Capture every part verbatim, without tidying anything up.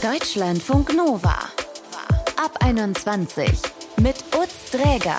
Deutschlandfunk Nova. Ab einundzwanzig mit Utz Dräger.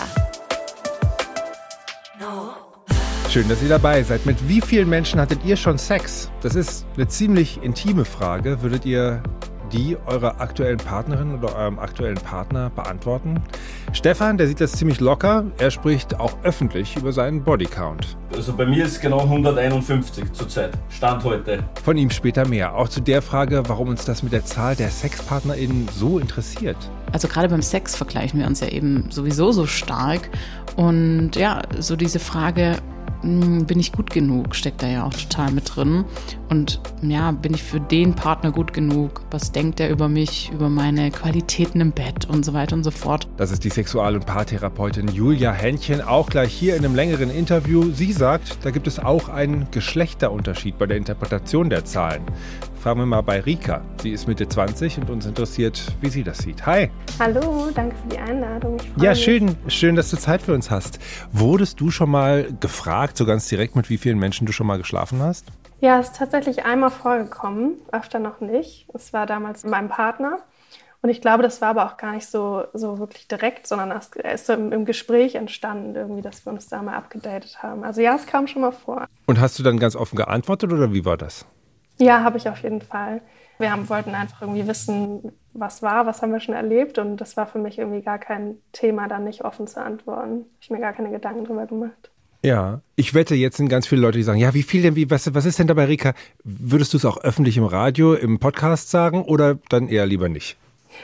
Schön, dass ihr dabei seid. Mit wie vielen Menschen hattet ihr schon Sex? Das ist eine ziemlich intime Frage. Würdet ihr die eurer aktuellen Partnerin oder eurem aktuellen Partner beantworten? Stefan, der sieht das ziemlich locker. Er spricht auch öffentlich über seinen Bodycount. Also bei mir ist es genau hunderteinundfünfzig zurzeit. Stand heute. Von ihm später mehr. Auch zu der Frage, warum uns das mit der Zahl der SexpartnerInnen so interessiert. Also gerade beim Sex vergleichen wir uns ja eben sowieso so stark. Und ja, so diese Frage, bin ich gut genug, steckt da ja auch total mit drin. Und ja, bin ich für den Partner gut genug? Was denkt er über mich, über meine Qualitäten im Bett und so weiter und so fort? Das ist die Sexual- und Paartherapeutin Julia Händchen, auch gleich hier in einem längeren Interview. Sie sagt, da gibt es auch einen Geschlechterunterschied bei der Interpretation der Zahlen. Fragen wir mal bei Rika. Sie ist Mitte zwanzig und uns interessiert, wie sie das sieht. Hi. Hallo, danke für die Einladung. Ich freue Ja, mich. schön, schön, dass du Zeit für uns hast. Wurdest du schon mal gefragt, so ganz direkt, mit wie vielen Menschen du schon mal geschlafen hast? Ja, es ist tatsächlich einmal vorgekommen, öfter noch nicht. Es war damals mit meinem Partner. Und ich glaube, das war aber auch gar nicht so, so wirklich direkt, sondern es ist so im, im Gespräch entstanden, irgendwie, dass wir uns da mal abgedatet haben. Also ja, es kam schon mal vor. Und hast du dann ganz offen geantwortet oder wie war das? Ja, habe ich auf jeden Fall. Wir haben, wollten einfach irgendwie wissen, was war, was haben wir schon erlebt. Und das war für mich irgendwie gar kein Thema, da nicht offen zu antworten. Habe ich mir gar keine Gedanken drüber gemacht. Ja, ich wette, jetzt sind ganz viele Leute, die sagen, ja, wie viel denn, wie, was, was ist denn dabei, Rika? Würdest du es auch öffentlich im Radio, im Podcast sagen oder dann eher lieber nicht?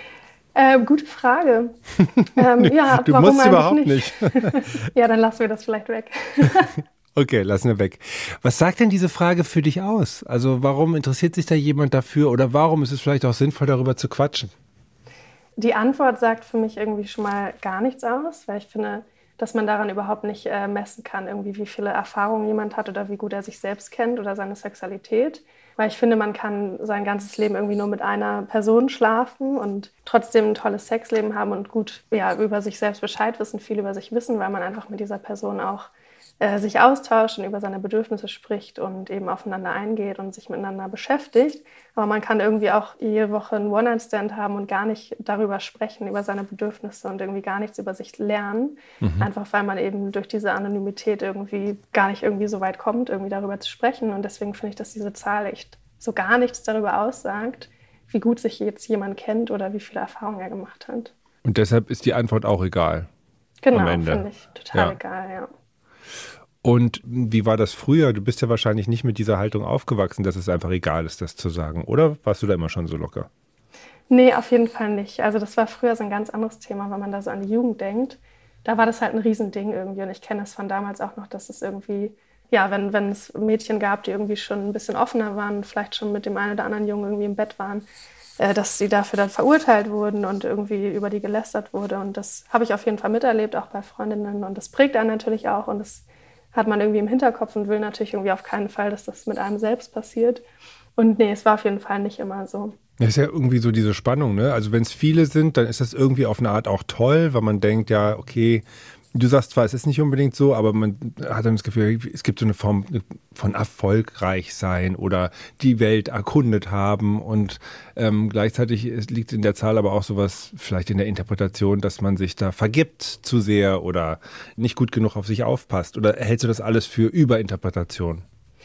Äh, gute Frage. ähm, ja, du warum musst überhaupt nicht. nicht. Ja, dann lassen wir das vielleicht weg. Okay, lassen wir weg. Was sagt denn diese Frage für dich aus? Also warum interessiert sich da jemand dafür oder warum ist es vielleicht auch sinnvoll, darüber zu quatschen? Die Antwort sagt für mich irgendwie schon mal gar nichts aus, weil ich finde, dass man daran überhaupt nicht äh, messen kann, irgendwie wie viele Erfahrungen jemand hat oder wie gut er sich selbst kennt oder seine Sexualität. Weil ich finde, man kann sein ganzes Leben irgendwie nur mit einer Person schlafen und trotzdem ein tolles Sexleben haben und gut ja, über sich selbst Bescheid wissen, viel über sich wissen, weil man einfach mit dieser Person auch äh, sich austauscht und über seine Bedürfnisse spricht und eben aufeinander eingeht und sich miteinander beschäftigt. Aber man kann irgendwie auch jede Woche einen One-Night-Stand haben und gar nicht darüber sprechen, über seine Bedürfnisse und irgendwie gar nichts über sich lernen. Mhm. Einfach weil man eben durch diese Anonymität irgendwie gar nicht irgendwie so weit kommt, irgendwie darüber zu sprechen. Und deswegen finde ich, dass diese Zahl echt so gar nichts darüber aussagt, wie gut sich jetzt jemand kennt oder wie viele Erfahrungen er gemacht hat. Und deshalb ist die Antwort auch egal. Genau, am Ende. Finde ich total ja. egal, ja. Und wie war das früher? Du bist ja wahrscheinlich nicht mit dieser Haltung aufgewachsen, dass es einfach egal ist, das zu sagen. Oder warst du da immer schon so locker? Nee, auf jeden Fall nicht. Also das war früher so ein ganz anderes Thema, wenn man da so an die Jugend denkt. Da war das halt ein Riesending irgendwie. Und ich kenne das von damals auch noch, dass es irgendwie, ja, wenn, wenn es Mädchen gab, die irgendwie schon ein bisschen offener waren, vielleicht schon mit dem einen oder anderen Jungen irgendwie im Bett waren, äh, dass sie dafür dann verurteilt wurden und irgendwie über die gelästert wurde. Und das habe ich auf jeden Fall miterlebt, auch bei Freundinnen. Und das prägt einen natürlich auch. Und das hat man irgendwie im Hinterkopf und will natürlich irgendwie auf keinen Fall, dass das mit einem selbst passiert. Und nee, es war auf jeden Fall nicht immer so. Das ist ja irgendwie so diese Spannung, ne? Also wenn es viele sind, dann ist das irgendwie auf eine Art auch toll, weil man denkt, ja, okay, du sagst zwar, es ist nicht unbedingt so, aber man hat dann das Gefühl, es gibt so eine Form von erfolgreich sein oder die Welt erkundet haben und ähm, gleichzeitig liegt in der Zahl aber auch sowas vielleicht in der Interpretation, dass man sich da vergibt zu sehr oder nicht gut genug auf sich aufpasst. Oder hältst du das alles für Überinterpretation?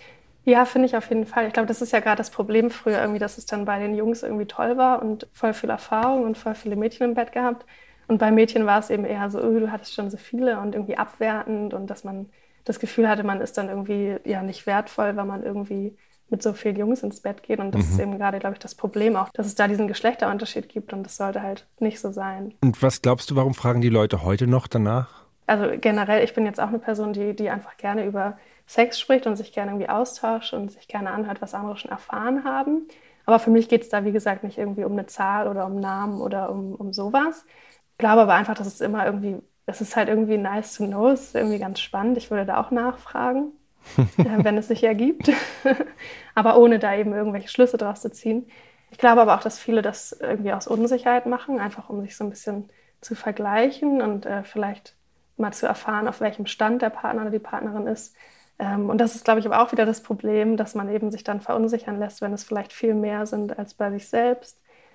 Ja, finde ich auf jeden Fall. Ich glaube, das ist ja gerade das Problem früher irgendwie, dass es dann bei den Jungs irgendwie toll war und voll viel Erfahrung und voll viele Mädchen im Bett gehabt. Und bei Mädchen war es eben eher so, oh, du hattest schon so viele und irgendwie abwertend und dass man das Gefühl hatte, man ist dann irgendwie ja nicht wertvoll, weil man irgendwie mit so vielen Jungs ins Bett geht. Und das mhm. ist eben gerade, glaube ich, das Problem auch, dass es da diesen Geschlechterunterschied gibt und das sollte halt nicht so sein. Und was glaubst du, warum fragen die Leute heute noch danach? Also generell, ich bin jetzt auch eine Person, die, die einfach gerne über Sex spricht und sich gerne irgendwie austauscht und sich gerne anhört, was andere schon erfahren haben. Aber für mich geht es da, wie gesagt, nicht irgendwie um eine Zahl oder um Namen oder um, um sowas. Ich glaube aber einfach, dass es immer irgendwie, es ist halt irgendwie nice to know, es ist irgendwie ganz spannend. Ich würde da auch nachfragen, äh, wenn es sich ergibt, aber ohne da eben irgendwelche Schlüsse draus zu ziehen. Ich glaube aber auch, dass viele das irgendwie aus Unsicherheit machen, einfach um sich so ein bisschen zu vergleichen und äh, vielleicht mal zu erfahren, auf welchem Stand der Partner oder die Partnerin ist. Ähm, und das ist, glaube ich, aber auch wieder das Problem, dass man eben sich dann verunsichern lässt, wenn es vielleicht viel mehr sind als bei sich selbst.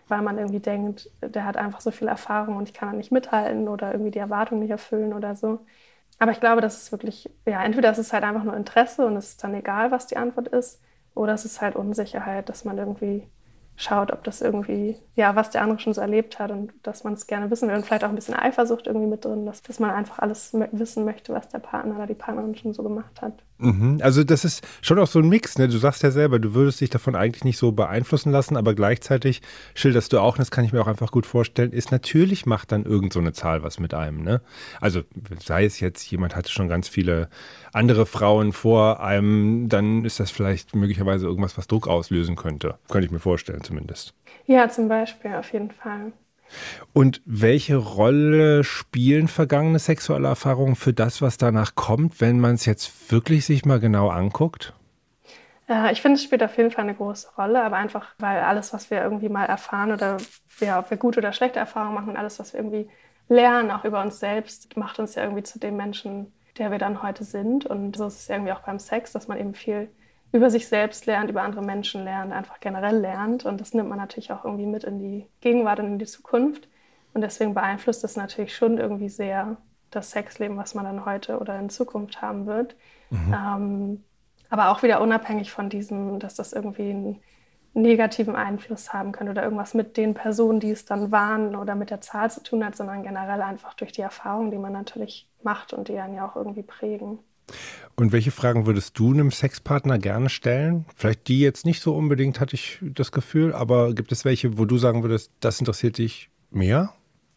weil man irgendwie denkt, der hat einfach so viel Erfahrung und ich kann da nicht mithalten oder irgendwie die Erwartungen nicht erfüllen oder so. Aber ich glaube, das ist wirklich, ja, entweder ist es halt einfach nur Interesse und es ist dann egal, was die Antwort ist, oder es ist halt Unsicherheit, dass man irgendwie schaut, ob das irgendwie, ja, was der andere schon so erlebt hat und dass man es gerne wissen will und vielleicht auch ein bisschen Eifersucht irgendwie mit drin, dass, dass man einfach alles wissen möchte, was der Partner oder die Partnerin schon so gemacht hat. Mhm. Also das ist schon auch so ein Mix, ne? Du sagst ja selber, du würdest dich davon eigentlich nicht so beeinflussen lassen, aber gleichzeitig schilderst du auch, und das kann ich mir auch einfach gut vorstellen, ist natürlich macht dann irgend so eine Zahl was mit einem, ne? Also sei es jetzt, jemand hatte schon ganz viele andere Frauen vor einem, dann ist das vielleicht möglicherweise irgendwas, was Druck auslösen könnte. Könnte ich mir vorstellen zumindest. Ja, zum Beispiel, auf jeden Fall. Und welche Rolle spielen vergangene sexuelle Erfahrungen für das, was danach kommt, wenn man es jetzt wirklich sich mal genau anguckt? Äh, ich finde, es spielt auf jeden Fall eine große Rolle, aber einfach, weil alles, was wir irgendwie mal erfahren oder ja, ob wir gute oder schlechte Erfahrungen machen, alles, was wir irgendwie lernen, auch über uns selbst, macht uns ja irgendwie zu dem Menschen, der wir dann heute sind. Und so ist es irgendwie auch beim Sex, dass man eben viel über sich selbst lernt, über andere Menschen lernt, einfach generell lernt. Und das nimmt man natürlich auch irgendwie mit in die Gegenwart und in die Zukunft. Und deswegen beeinflusst das natürlich schon irgendwie sehr das Sexleben, was man dann heute oder in Zukunft haben wird. Mhm. Ähm, aber auch wieder unabhängig von diesem, dass das irgendwie einen negativen Einfluss haben könnte oder irgendwas mit den Personen, die es dann waren oder mit der Zahl zu tun hat, sondern generell einfach durch die Erfahrungen, die man natürlich macht und die einen ja auch irgendwie prägen. Und welche Fragen würdest du einem Sexpartner gerne stellen? Vielleicht die jetzt nicht so unbedingt, hatte ich das Gefühl, aber gibt es welche, wo du sagen würdest, das interessiert dich mehr?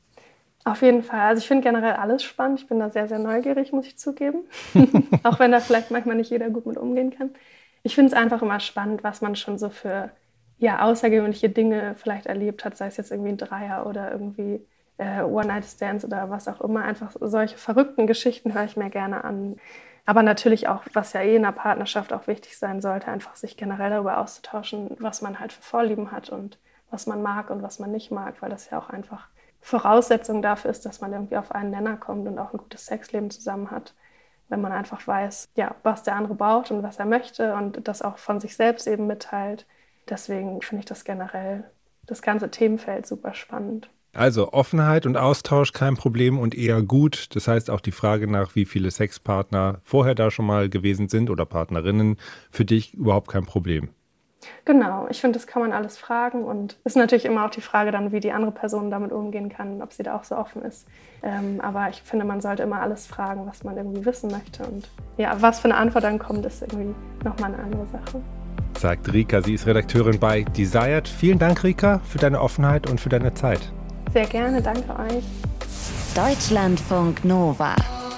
Auf jeden Fall. Also ich finde generell alles spannend. Ich bin da sehr, sehr neugierig, muss ich zugeben. Auch wenn da vielleicht manchmal nicht jeder gut mit umgehen kann. Ich finde es einfach immer spannend, was man schon so für ja, außergewöhnliche Dinge vielleicht erlebt hat, sei es jetzt irgendwie ein Dreier oder irgendwie äh, One-Night-Stands oder was auch immer. Einfach solche verrückten Geschichten höre ich mir gerne an. Aber natürlich auch, was ja eh in einer Partnerschaft auch wichtig sein sollte, einfach sich generell darüber auszutauschen, was man halt für Vorlieben hat und was man mag und was man nicht mag, weil das ja auch einfach Voraussetzung dafür ist, dass man irgendwie auf einen Nenner kommt und auch ein gutes Sexleben zusammen hat. Wenn man einfach weiß, ja, was der andere braucht und was er möchte und das auch von sich selbst eben mitteilt. Deswegen finde ich das generell, das ganze Themenfeld super spannend. Also Offenheit und Austausch kein Problem und eher gut. Das heißt auch die Frage nach, wie viele Sexpartner vorher da schon mal gewesen sind oder Partnerinnen, für dich überhaupt kein Problem. Genau, ich finde, das kann man alles fragen und ist natürlich immer auch die Frage dann, wie die andere Person damit umgehen kann, ob sie da auch so offen ist. Ähm, aber ich finde, man sollte immer alles fragen, was man irgendwie wissen möchte und ja, was für eine Antwort dann kommt, ist irgendwie nochmal eine andere Sache. Sagt Rika, sie ist Redakteurin bei Desired. Vielen Dank, Rika, für deine Offenheit und für deine Zeit. Sehr gerne, danke euch. Deutschlandfunk Nova.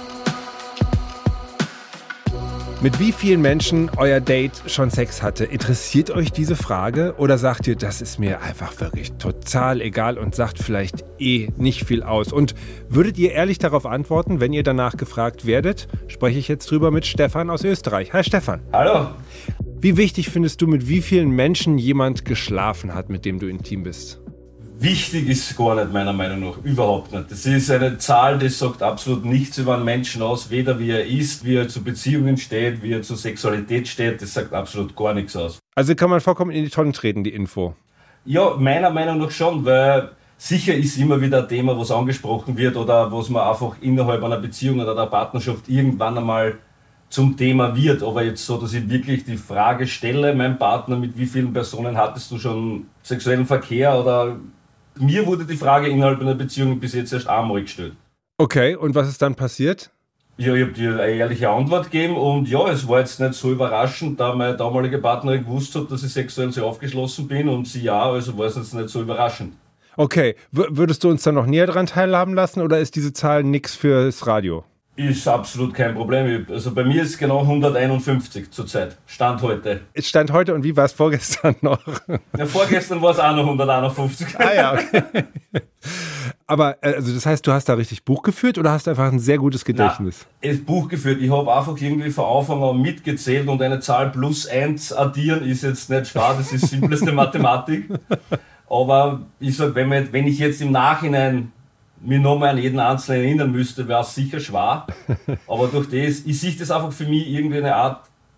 Mit wie vielen Menschen euer Date schon Sex hatte? Interessiert euch diese Frage? Oder sagt ihr, das ist mir einfach wirklich total egal und sagt vielleicht eh nicht viel aus? Und würdet ihr ehrlich darauf antworten, wenn ihr danach gefragt werdet? Spreche ich jetzt drüber mit Stefan aus Österreich. Hi Stefan. Hallo. Wie wichtig findest du, mit wie vielen Menschen jemand geschlafen hat, mit dem du intim bist? Wichtig ist gar nicht, meiner Meinung nach, überhaupt nicht. Das ist eine Zahl, die sagt absolut nichts über einen Menschen aus, weder wie er ist, wie er zu Beziehungen steht, wie er zur Sexualität steht, das sagt absolut gar nichts aus. Also kann man vollkommen in die Tonne treten, die Info? Ja, meiner Meinung nach schon, weil sicher ist immer wieder ein Thema, was angesprochen wird oder was man einfach innerhalb einer Beziehung oder einer Partnerschaft irgendwann einmal zum Thema wird, aber jetzt so, dass ich wirklich die Frage stelle, mein Partner, mit wie vielen Personen hattest du schon sexuellen Verkehr oder... Mir wurde die Frage innerhalb einer Beziehung bis jetzt erst einmal gestellt. Okay, und was ist dann passiert? Ja, ich habe dir eine ehrliche Antwort gegeben und ja, es war jetzt nicht so überraschend, da meine damalige Partnerin gewusst hat, dass ich sexuell sehr aufgeschlossen bin und sie ja, also war es jetzt nicht so überraschend. Okay, w- würdest du uns dann noch näher daran teilhaben lassen oder ist diese Zahl nix fürs Radio? Ist absolut kein Problem. Also bei mir ist es genau hunderteinundfünfzig zurzeit. Stand heute. Es stand heute und wie war es vorgestern noch? Ja, vorgestern war es auch noch hunderteinundfünfzig. Ah ja, okay. Aber also das heißt, du hast da richtig Buch geführt oder hast du einfach ein sehr gutes Gedächtnis? Nein, es Buch geführt. Ich habe einfach irgendwie von Anfang an mitgezählt und eine Zahl plus eins addieren ist jetzt nicht schwer. Das ist simpleste Mathematik. Aber ich sage, wenn, wenn ich jetzt im Nachhinein mich nochmal an jeden Einzelnen erinnern müsste, wäre es sicher schwer. Aber durch das, ich sehe das einfach für mich irgendwie eine Art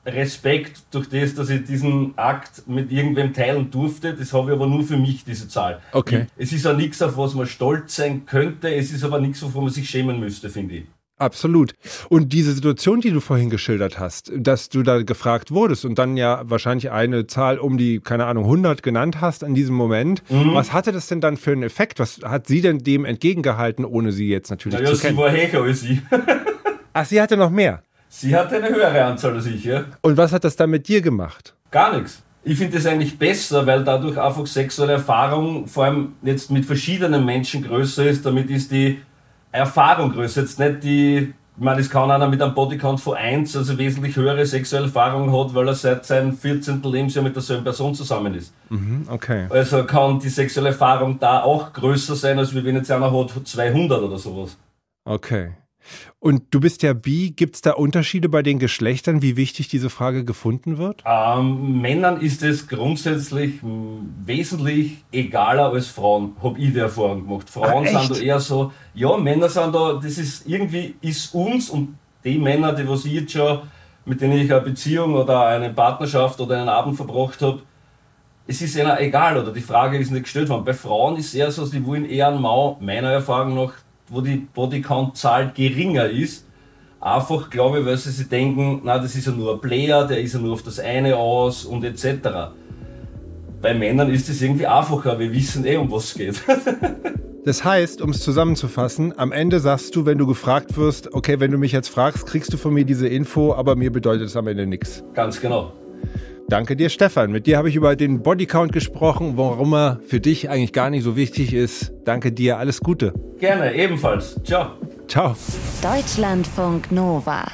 Respekt durch das, dass ich diesen Akt mit irgendwem teilen durfte. Das habe ich aber nur für mich, diese Zahl. Okay. Es ist auch nichts, auf was man stolz sein könnte. Es ist aber nichts, wovon man sich schämen müsste, finde ich. Absolut. Und diese Situation, die du vorhin geschildert hast, dass du da gefragt wurdest und dann ja wahrscheinlich eine Zahl um die, keine Ahnung, hundert genannt hast in diesem Moment. Mhm. Was hatte das denn dann für einen Effekt? Was hat sie denn dem entgegengehalten, ohne sie jetzt natürlich naja, zu kennen? Sie war höher als ich. Ach, sie hatte noch mehr? Sie hatte eine höhere Anzahl als ich, ja. Und was hat das dann mit dir gemacht? Gar nichts. Ich finde das eigentlich besser, weil dadurch einfach sexuelle Erfahrung vor allem jetzt mit verschiedenen Menschen größer ist. Damit ist die Erfahrung größer. Jetzt nicht die, ich meine, es kann einer mit einem Bodycount von eins, also wesentlich höhere sexuelle Erfahrung hat, weil er seit seinem vierzehnten Lebensjahr mit derselben Person zusammen ist. Mhm, okay. Also kann die sexuelle Erfahrung da auch größer sein, als wenn jetzt einer hat zweihundert oder sowas. Okay. Und du bist ja bi, gibt es da Unterschiede bei den Geschlechtern, wie wichtig diese Frage gefunden wird? Ähm, Männern ist es grundsätzlich m, wesentlich egaler als Frauen, habe ich die Erfahrung gemacht. Frauen Ach, sind da eher so, ja, Männer sind da, das ist irgendwie, ist uns und die Männer, die was ich jetzt schon, mit denen ich eine Beziehung oder eine Partnerschaft oder einen Abend verbracht habe, es ist ihnen egal oder die Frage ist nicht gestellt worden. Bei Frauen ist es eher so, sie wollen eher einen Mann, meiner Erfahrung nach, wo die Bodycount-Zahl geringer ist. Einfach, glaube ich, weil sie sich denken, na, das ist ja nur ein Player, der ist ja nur auf das eine aus und et cetera. Bei Männern ist es irgendwie einfacher, wir wissen eh, um was es geht. Das heißt, um es zusammenzufassen, am Ende sagst du, wenn du gefragt wirst, okay, wenn du mich jetzt fragst, kriegst du von mir diese Info, aber mir bedeutet es am Ende nichts. Ganz genau. Danke dir, Stefan. Mit dir habe ich über den Bodycount gesprochen, warum er für dich eigentlich gar nicht so wichtig ist. Danke dir, alles Gute. Gerne, ebenfalls. Ciao. Ciao. Deutschlandfunk Nova.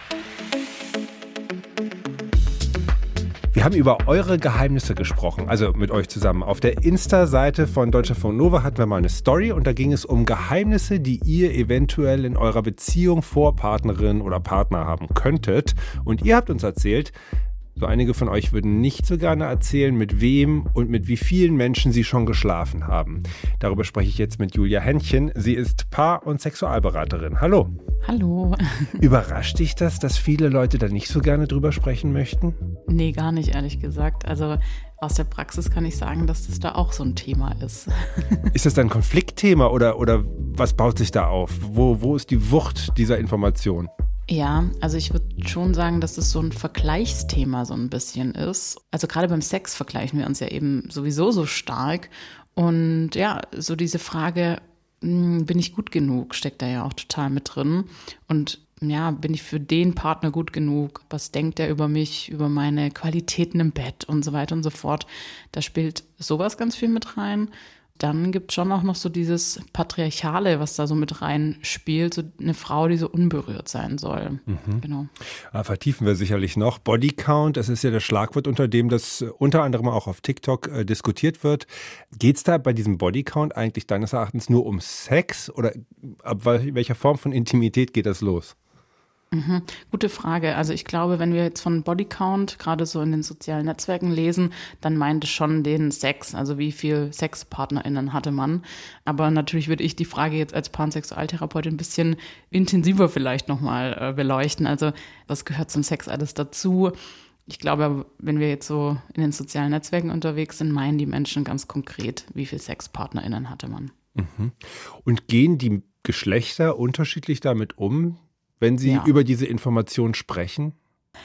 Wir haben über eure Geheimnisse gesprochen, also mit euch zusammen. Auf der Insta-Seite von Deutschlandfunk Nova hatten wir mal eine Story und da ging es um Geheimnisse, die ihr eventuell in eurer Beziehung vor Partnerin oder Partner haben könntet. Und ihr habt uns erzählt, so einige von euch würden nicht so gerne erzählen, mit wem und mit wie vielen Menschen sie schon geschlafen haben. Darüber spreche ich jetzt mit Julia Henchen. Sie ist Paar- und Sexualberaterin. Hallo. Hallo. Überrascht dich das, dass viele Leute da nicht so gerne drüber sprechen möchten? Nee, gar nicht, ehrlich gesagt. Also aus der Praxis kann ich sagen, dass das da auch so ein Thema ist. Ist das ein Konfliktthema oder, oder was baut sich da auf? Wo, wo ist die Wucht dieser Information? Ja, also ich würde schon sagen, dass es so ein Vergleichsthema so ein bisschen ist. Also gerade beim Sex vergleichen wir uns ja eben sowieso so stark. Und ja, so diese Frage, bin ich gut genug, steckt da ja auch total mit drin. Und ja, bin ich für den Partner gut genug? Was denkt er über mich, über meine Qualitäten im Bett und so weiter und so fort? Da spielt sowas ganz viel mit rein. Dann gibt es schon auch noch so dieses Patriarchale, was da so mit rein spielt, so eine Frau, die so unberührt sein soll. Mhm. Genau. Ah, vertiefen wir sicherlich noch. Bodycount, das ist ja das Schlagwort, unter dem das unter anderem auch auf TikTok äh, diskutiert wird. Geht es da bei diesem Bodycount eigentlich deines Erachtens nur um Sex oder ab welcher Form von Intimität geht das los? Mhm. Gute Frage. Also ich glaube, wenn wir jetzt von Bodycount gerade so in den sozialen Netzwerken lesen, dann meint es schon den Sex, also wie viel SexpartnerInnen hatte man. Aber natürlich würde ich die Frage jetzt als Pansexualtherapeutin ein bisschen intensiver vielleicht nochmal äh, beleuchten. Also was gehört zum Sex alles dazu? Ich glaube, wenn wir jetzt so in den sozialen Netzwerken unterwegs sind, meinen die Menschen ganz konkret, wie viel SexpartnerInnen hatte man. Mhm. Und gehen die Geschlechter unterschiedlich damit um, wenn Sie ja. über diese Information sprechen?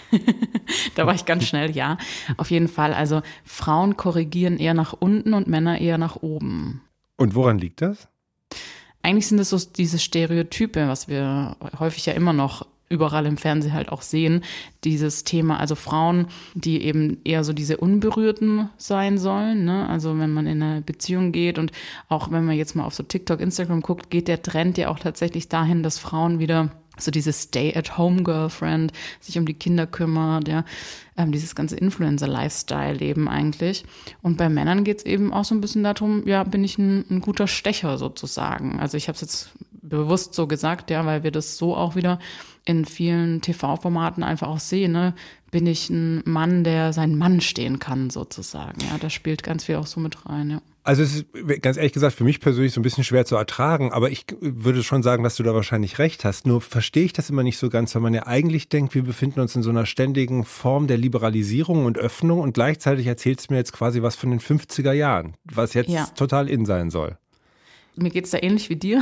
Da war ich ganz schnell, ja. Auf jeden Fall. Also Frauen korrigieren eher nach unten und Männer eher nach oben. Und woran liegt das? Eigentlich sind es so diese Stereotype, was wir häufig ja immer noch überall im Fernsehen halt auch sehen. Dieses Thema, also Frauen, die eben eher so diese Unberührten sein sollen, ne? Also wenn man in eine Beziehung geht und auch wenn man jetzt mal auf so TikTok, Instagram guckt, geht der Trend ja auch tatsächlich dahin, dass Frauen wieder so dieses Stay-at-home-Girlfriend, sich um die Kinder kümmert, ja, ähm, dieses ganze Influencer-Lifestyle-Leben eigentlich. Und bei Männern geht es eben auch so ein bisschen darum, ja, bin ich ein, ein guter Stecher sozusagen. Also ich habe es jetzt bewusst so gesagt, ja, weil wir das so auch wieder in vielen T V-Formaten einfach auch sehen, ne? bin ich ein Mann, der seinen Mann stehen kann, sozusagen. Ja, da spielt ganz viel auch so mit rein, ja. Also es ist ganz ehrlich gesagt für mich persönlich so ein bisschen schwer zu ertragen, aber ich würde schon sagen, dass du da wahrscheinlich recht hast. Nur verstehe ich das immer nicht so ganz, weil man ja eigentlich denkt, wir befinden uns in so einer ständigen Form der Liberalisierung und Öffnung und gleichzeitig erzählst du mir jetzt quasi was von den fünfziger Jahren, was jetzt ja. total in sein soll. Mir geht's da ähnlich wie dir,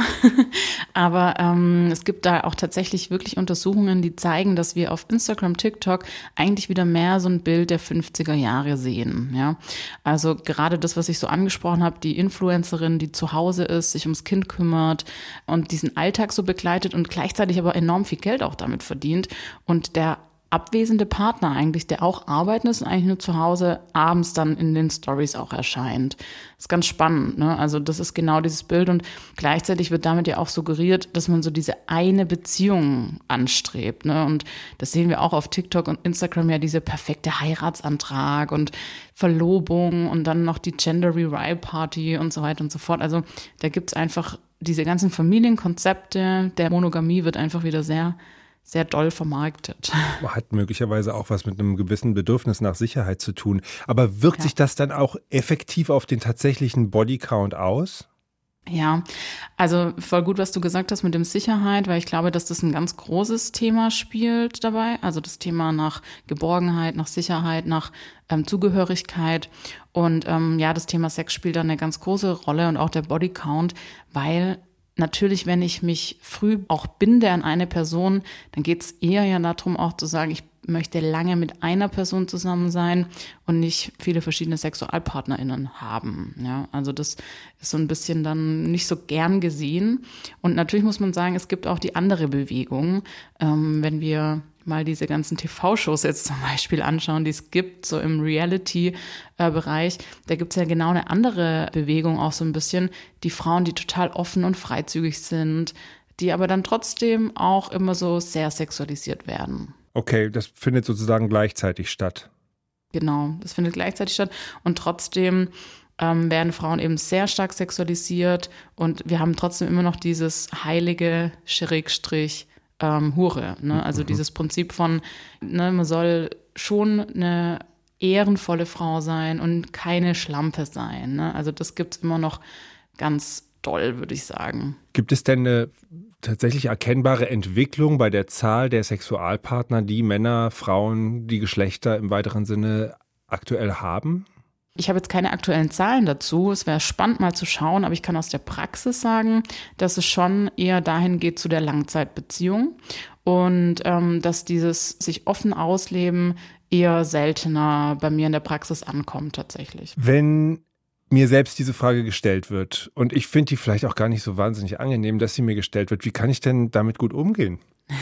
aber ähm, es gibt da auch tatsächlich wirklich Untersuchungen, die zeigen, dass wir auf Instagram, TikTok eigentlich wieder mehr so ein Bild der fünfziger Jahre sehen. Ja, also gerade das, was ich so angesprochen habe, die Influencerin, die zu Hause ist, sich ums Kind kümmert und diesen Alltag so begleitet und gleichzeitig aber enorm viel Geld auch damit verdient und der abwesende Partner eigentlich, der auch arbeiten ist und eigentlich nur zu Hause abends dann in den Stories auch erscheint. Das ist ganz spannend, ne? Also das ist genau dieses Bild und gleichzeitig wird damit ja auch suggeriert, dass man so diese eine Beziehung anstrebt, ne? Und das sehen wir auch auf TikTok und Instagram ja, diese perfekte Heiratsantrag und Verlobung und dann noch die Gender Revival Party und so weiter und so fort. Also da gibt's einfach diese ganzen Familienkonzepte der Monogamie wird einfach wieder sehr sehr doll vermarktet. Hat möglicherweise auch was mit einem gewissen Bedürfnis nach Sicherheit zu tun. Aber wirkt ja. sich das dann auch effektiv auf den tatsächlichen Bodycount aus? Ja, also voll gut, was du gesagt hast mit dem Sicherheit, weil ich glaube, dass das ein ganz großes Thema spielt dabei. Also das Thema nach Geborgenheit, nach Sicherheit, nach ähm, Zugehörigkeit. Und ähm, ja, das Thema Sex spielt da eine ganz große Rolle und auch der Bodycount, weil natürlich, wenn ich mich früh auch binde an eine Person, dann geht es eher ja darum, auch zu sagen, ich möchte lange mit einer Person zusammen sein und nicht viele verschiedene SexualpartnerInnen haben. Ja, also das ist so ein bisschen dann nicht so gern gesehen. Und natürlich muss man sagen, es gibt auch die andere Bewegung, ähm, wenn wir mal diese ganzen T V-Shows jetzt zum Beispiel anschauen, die es gibt, so im Reality-Bereich, da gibt es ja genau eine andere Bewegung auch so ein bisschen, die Frauen, die total offen und freizügig sind, die aber dann trotzdem auch immer so sehr sexualisiert werden. Okay, das findet sozusagen gleichzeitig statt. Genau, das findet gleichzeitig statt und trotzdem ähm, werden Frauen eben sehr stark sexualisiert und wir haben trotzdem immer noch dieses heilige Schrägstrich Ähm, Hure, ne? Also mhm. dieses Prinzip von, ne, man soll schon eine ehrenvolle Frau sein und keine Schlampe sein, ne? Also das gibt's immer noch ganz doll, würde ich sagen. Gibt es denn eine tatsächlich erkennbare Entwicklung bei der Zahl der Sexualpartner, die Männer, Frauen, die Geschlechter im weiteren Sinne aktuell haben? Ich habe jetzt keine aktuellen Zahlen dazu. Es wäre spannend mal zu schauen, aber ich kann aus der Praxis sagen, dass es schon eher dahin geht zu der Langzeitbeziehung und ähm, dass dieses sich offen ausleben eher seltener bei mir in der Praxis ankommt tatsächlich. Wenn mir selbst diese Frage gestellt wird und ich finde die vielleicht auch gar nicht so wahnsinnig angenehm, dass sie mir gestellt wird, wie kann ich denn damit gut umgehen?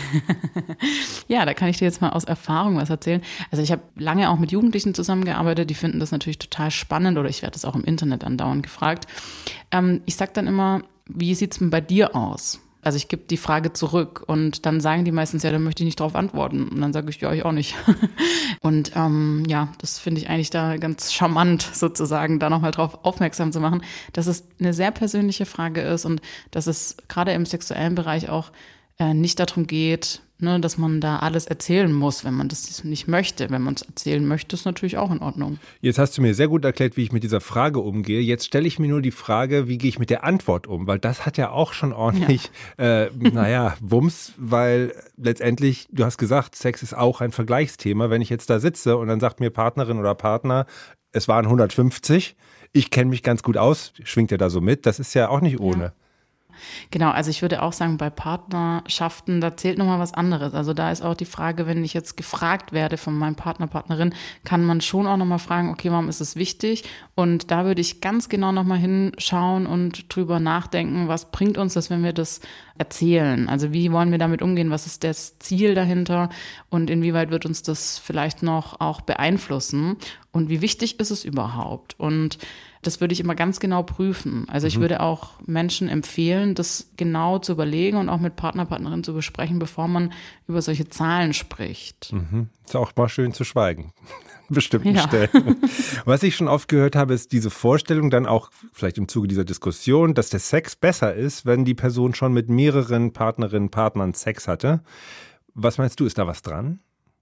Ja, da kann ich dir jetzt mal aus Erfahrung was erzählen. Also ich habe lange auch mit Jugendlichen zusammengearbeitet, die finden das natürlich total spannend oder ich werde das auch im Internet andauernd gefragt. Ähm, ich sage dann immer, wie sieht's denn bei dir aus? Also ich gebe die Frage zurück und dann sagen die meistens, ja, dann möchte ich nicht darauf antworten. Und dann sage ich, ja, ich auch nicht. Und ähm, ja, das finde ich eigentlich da ganz charmant sozusagen, da nochmal drauf aufmerksam zu machen, dass es eine sehr persönliche Frage ist und dass es gerade im sexuellen Bereich auch äh, nicht darum geht, ne, dass man da alles erzählen muss, wenn man das nicht möchte. Wenn man es erzählen möchte, ist natürlich auch in Ordnung. Jetzt hast du mir sehr gut erklärt, wie ich mit dieser Frage umgehe. Jetzt stelle ich mir nur die Frage, wie gehe ich mit der Antwort um? Weil das hat ja auch schon ordentlich, ja. äh, naja, Wumms, weil letztendlich, du hast gesagt, Sex ist auch ein Vergleichsthema. Wenn ich jetzt da sitze und dann sagt mir Partnerin oder Partner, es waren hundertfünfzig, ich kenne mich ganz gut aus, schwingt ja da so mit, das ist ja auch nicht ohne. Ja. Genau, also ich würde auch sagen, bei Partnerschaften, da zählt nochmal was anderes. Also da ist auch die Frage, wenn ich jetzt gefragt werde von meinem Partner, Partnerin, kann man schon auch nochmal fragen, okay, warum ist es wichtig? Und da würde ich ganz genau nochmal hinschauen und drüber nachdenken, was bringt uns das, wenn wir das erzählen? Also wie wollen wir damit umgehen? Was ist das Ziel dahinter? Und inwieweit wird uns das vielleicht noch auch beeinflussen? Und wie wichtig ist es überhaupt? Und das würde ich immer ganz genau prüfen. Also ich mhm. würde auch Menschen empfehlen, das genau zu überlegen und auch mit Partner, Partnerin zu besprechen, bevor man über solche Zahlen spricht. Mhm. Ist auch mal schön zu schweigen. Bestimmten ja. Stellen. Was ich schon oft gehört habe, ist diese Vorstellung dann auch vielleicht im Zuge dieser Diskussion, dass der Sex besser ist, wenn die Person schon mit mehreren Partnerinnen, Partnern Sex hatte. Was meinst du, ist da was dran?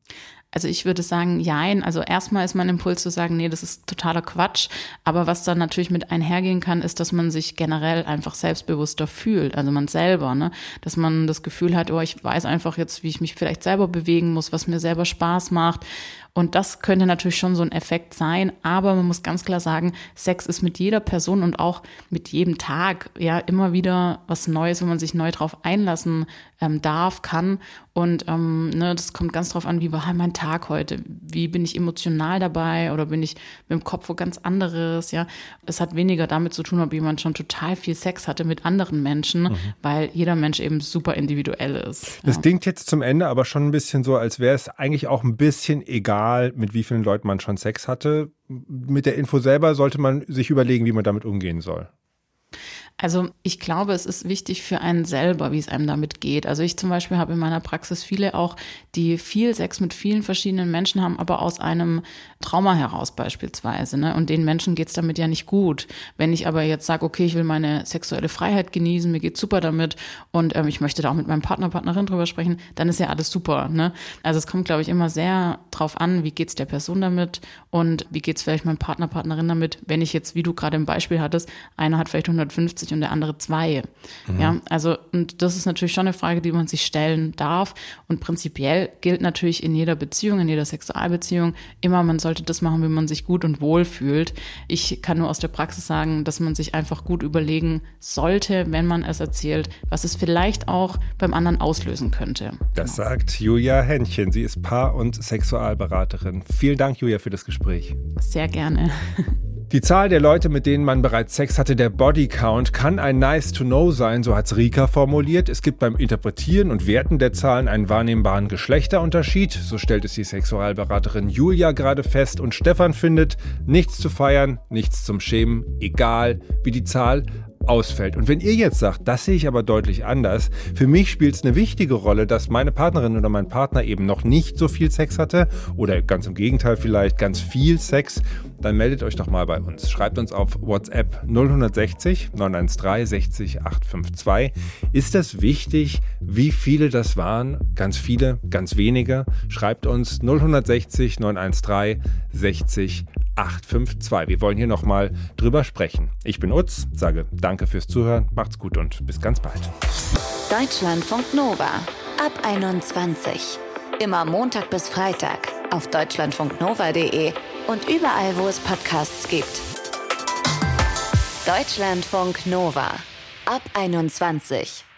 Also ich würde sagen, jein. Also erstmal ist mein Impuls zu sagen, nee, das ist totaler Quatsch. Aber was dann natürlich mit einhergehen kann, ist, dass man sich generell einfach selbstbewusster fühlt. Also man selber, ne? Dass man das Gefühl hat, oh, ich weiß einfach jetzt, wie ich mich vielleicht selber bewegen muss, was mir selber Spaß macht. Und das könnte natürlich schon so ein Effekt sein, aber man muss ganz klar sagen, Sex ist mit jeder Person und auch mit jedem Tag ja immer wieder was Neues, wenn man sich neu drauf einlassen ähm, darf, kann. Und ähm, ne, das kommt ganz drauf an, wie war mein Tag heute? Wie bin ich emotional dabei oder bin ich mit dem Kopf wo ganz anderes? Ja, es hat weniger damit zu tun, ob jemand schon total viel Sex hatte mit anderen Menschen, mhm. weil jeder Mensch eben super individuell ist. Das ja. klingt jetzt zum Ende aber schon ein bisschen so, als wäre es eigentlich auch ein bisschen egal, mit wie vielen Leuten man schon Sex hatte. Mit der Info selber sollte man sich überlegen, wie man damit umgehen soll. Also ich glaube, es ist wichtig für einen selber, wie es einem damit geht. Also ich zum Beispiel habe in meiner Praxis viele auch, die viel Sex mit vielen verschiedenen Menschen haben, aber aus einem Trauma heraus beispielsweise. Ne? Und den Menschen geht es damit ja nicht gut. Wenn ich aber jetzt sage, okay, ich will meine sexuelle Freiheit genießen, mir geht's super damit und ähm, ich möchte da auch mit meinem Partner, Partnerin drüber sprechen, dann ist ja alles super. Ne? Also es kommt, glaube ich, immer sehr drauf an, wie geht's der Person damit und wie geht's vielleicht meinem Partner, Partnerin damit, wenn ich jetzt, wie du gerade im Beispiel hattest, einer hat vielleicht hundertfünfzig und der andere zwei. Mhm. Ja, also, und das ist natürlich schon eine Frage, die man sich stellen darf. Und prinzipiell gilt natürlich in jeder Beziehung, in jeder Sexualbeziehung immer, man sollte das machen, wie man sich gut und wohl fühlt. Ich kann nur aus der Praxis sagen, dass man sich einfach gut überlegen sollte, wenn man es erzählt, was es vielleicht auch beim anderen auslösen könnte. Das genau. sagt Julia Henchen. Sie ist Paar- und Sexualberaterin. Vielen Dank, Julia, für das Gespräch. Sehr gerne. Die Zahl der Leute, mit denen man bereits Sex hatte, der Bodycount, kann ein Nice-to-Know sein, so hat's Rika formuliert. Es gibt beim Interpretieren und Werten der Zahlen einen wahrnehmbaren Geschlechterunterschied. So stellt es die Sexualberaterin Julia gerade fest. Und Stefan findet, nichts zu feiern, nichts zum Schämen, egal wie die Zahl ausfällt. Und wenn ihr jetzt sagt, das sehe ich aber deutlich anders, für mich spielt es eine wichtige Rolle, dass meine Partnerin oder mein Partner eben noch nicht so viel Sex hatte oder ganz im Gegenteil vielleicht ganz viel Sex, dann meldet euch doch mal bei uns. Schreibt uns auf WhatsApp null sechs null neun eins drei sechzig acht fünf zwei. Ist das wichtig, wie viele das waren? Ganz viele, ganz wenige? Schreibt uns null sechs null neun eins drei sechzig acht fünf zwei. Wir wollen hier nochmal drüber sprechen. Ich bin Utz, sage danke fürs Zuhören, macht's gut und bis ganz bald. Deutschlandfunk Nova ab einundzwanzig. Immer Montag bis Freitag auf deutschlandfunknova punkt de und überall, wo es Podcasts gibt. Deutschlandfunk Nova ab einundzwanzig.